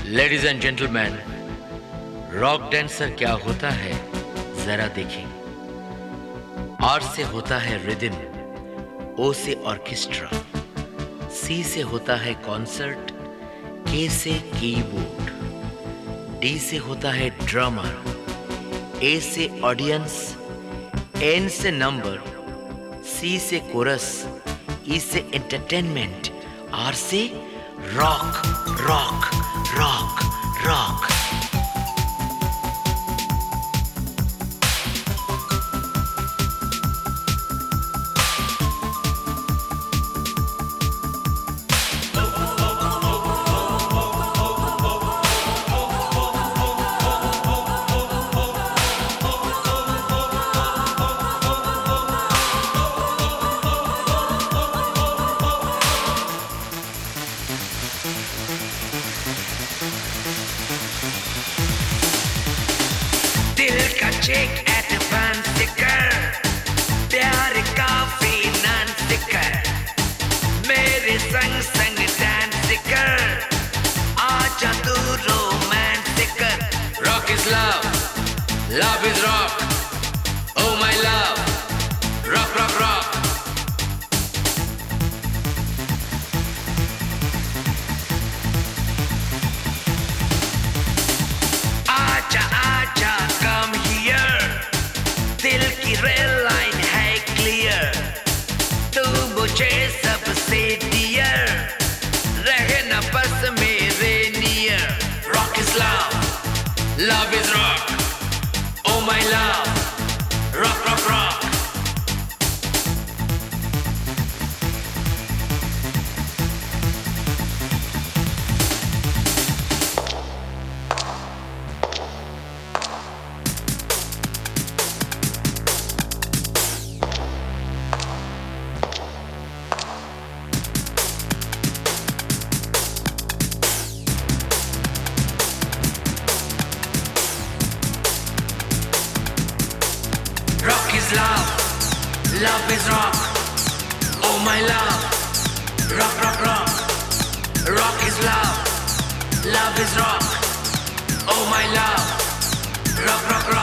Ladies and gentleman, rock dancer क्या होता है जरा देखें। आर से होता है रिदम, ओ से ऑर्केस्ट्रा, सी से होता है कॉन्सर्ट, के से कीबोर्ड, डी से होता है ड्रमर, ए से ऑडियंस, एन से नंबर, सी से कोरस, ई से एंटरटेनमेंट, आर से रॉक रॉक रॉक रॉक। दिल का चेक एडवांस कर, प्यार का फाइनेंस कर, मेरे संग संग डांस कर, आजा तू रोमांस कर। Rock is love, love is rock, oh my love, rock rock rock। आजा आजा कम हियर, दिल की रेल लाइन है क्लियर, तू मुझे सबसे डियर, रहे न बस मेरे near. Rock is love, love is rock, oh my love, rock rock rock। Rock is love, love is rock, oh my love, rock rock rock, rock is love is rock, oh my love, rock rock rock।